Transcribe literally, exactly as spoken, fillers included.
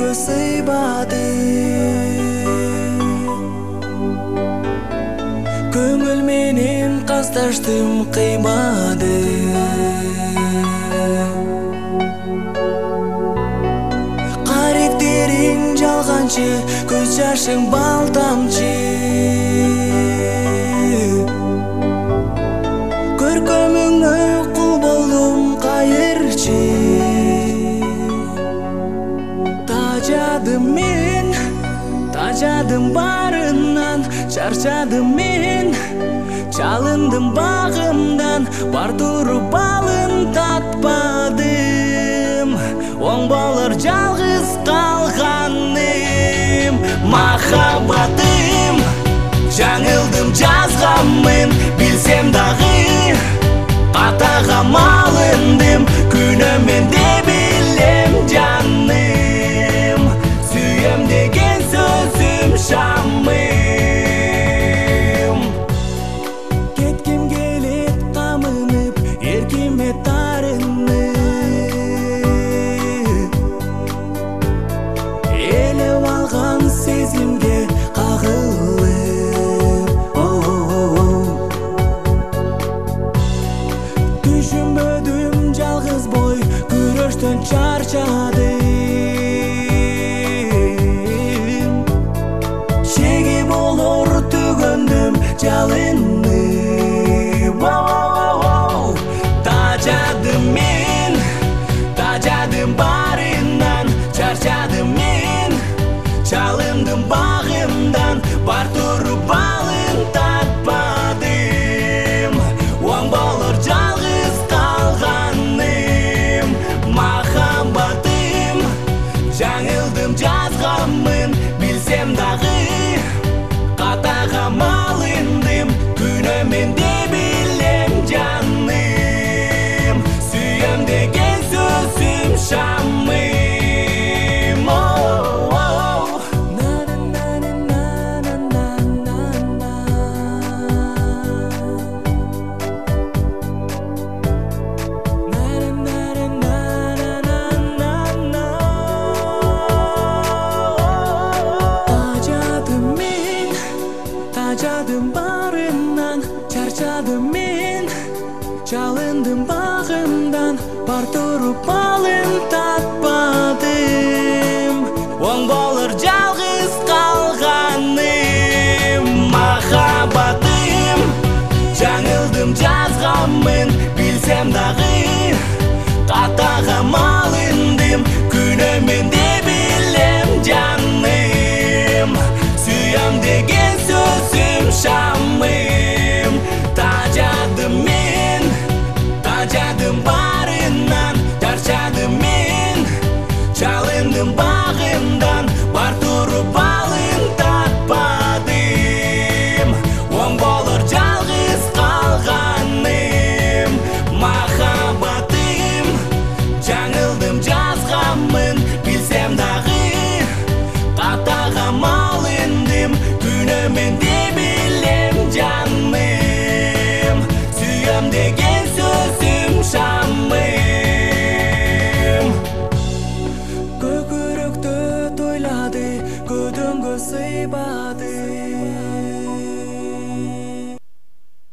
көтөнгө сыйбады, көңүл менен касташтым кыймады. Каректериң жалганчы, көз жашың бал тамчы, көркөмүңө кул болдум кайырчы. Тажадым мен, тажадым барынан, чарчадым мен, чалындым багымдан, бар туруп балын татпадым. Оң болор жалгыз калганым, махаббатым. Жаңылдым жазганмын, билсем дагы катага малындым. Күнөмөн деп билем жаным, сүйем деген сөзүм шамым. Кетким келет камынып, эркиме тарынып, элеп алган сезимге кагылып. Түшүнбөдүм жалгыз бой, күрөштөн чарчадым. Чеги болор түгөндүм жалынып. Тажадым мен, тажадым барынан, чарчадым мен, чалындым багымдан, бар туруп балын татпадым. Оң болор жалгыз калганым, махаббатым. Жаңылдым жазганмын, билсем дагы катага малындым. Күнөмөн деп билем жаным, сүйем деген сөзүм шамым. Тажадым барынан, чарчадым мен, чалындым багымдан, бар туруп балын татпадым. Оң болор жалгыз калганым, махаббатым. Жаңылдым жазганмын, билсем дагы катага малындым. Күнөмөн деп билем жаным, сүйем деген сөзүм шамым. Тажадым мен, тажадым барынан, чарчадым мен, чалындым багымдан, бар туруп балын татпадым. Оң болор жалгыз калганым, махаббатым. Жаңылдым жазганмын, билсем дагы катага малындым. Күнөмөн деп билем жаным, сүйем деген сөзүм шамым. Көкүрөктө тойлады, көтөнгө сыйбады.